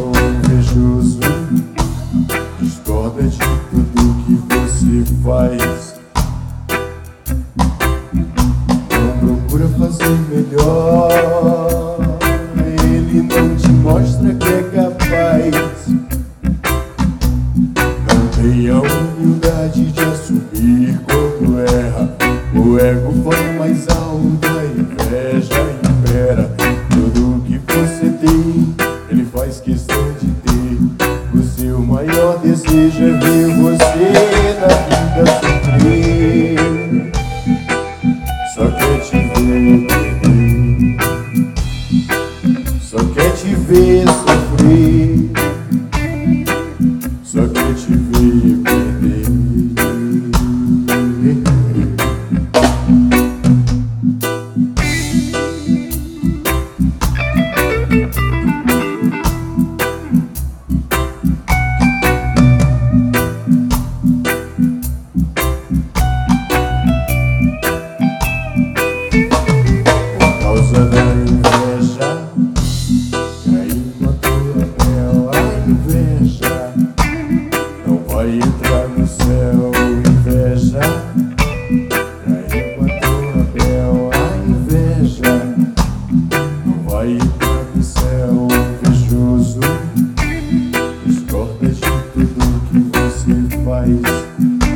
céu invejoso discorda de tudo que você faz. Não procura fazer melhor, ele não te mostra que é capaz. Não tem a humildade de assumir quando erra. O ego fala mais alto, a inveja impera. Tudo que você tem, ele faz questão de ter. O seu maior desejo é ver você na vida sofrer. Só quer te ver perder, só quer te ver sofrer, só quer te ver perder. Da inveja, caiu na tua bela inveja, não vai entrar no céu. Inveja, caiu na tua bela inveja, não vai entrar no céu. Invejoso discorda de tudo que você faz.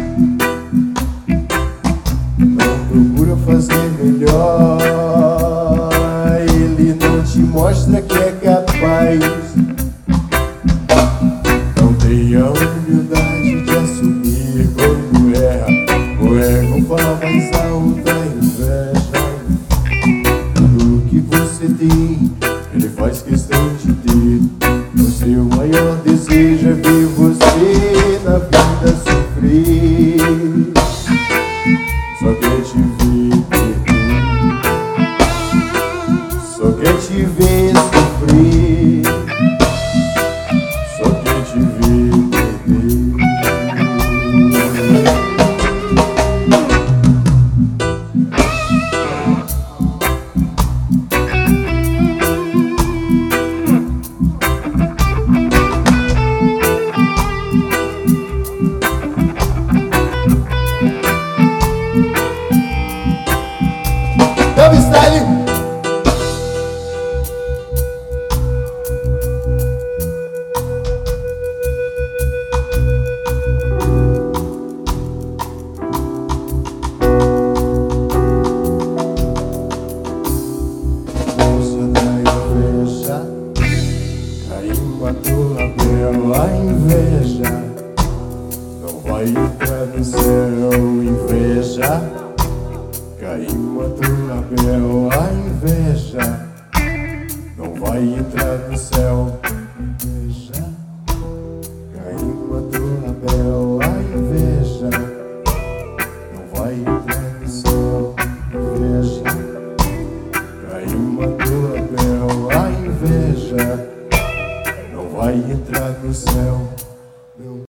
Não procura fazer melhor, mostra que é capaz. Não tem a humildade de assumir quando erra. O ego fala mais alto, a inveja. Tudo que você tem, ele faz questão de ter. O seu maior desejo é ver você na vida sofrer. Só quer te ver perder, só quer te ver sofrer, só quer te ver perder. Dub style. Caiu a tua bela inveja, não vai entrar no céu. Inveja, caiu a tua bela inveja, não vai entrar no céu. Inveja, caiu a tua bela inveja, não vai entrar no céu. Inveja, caiu a tua bela inveja, não vai entrar no céu.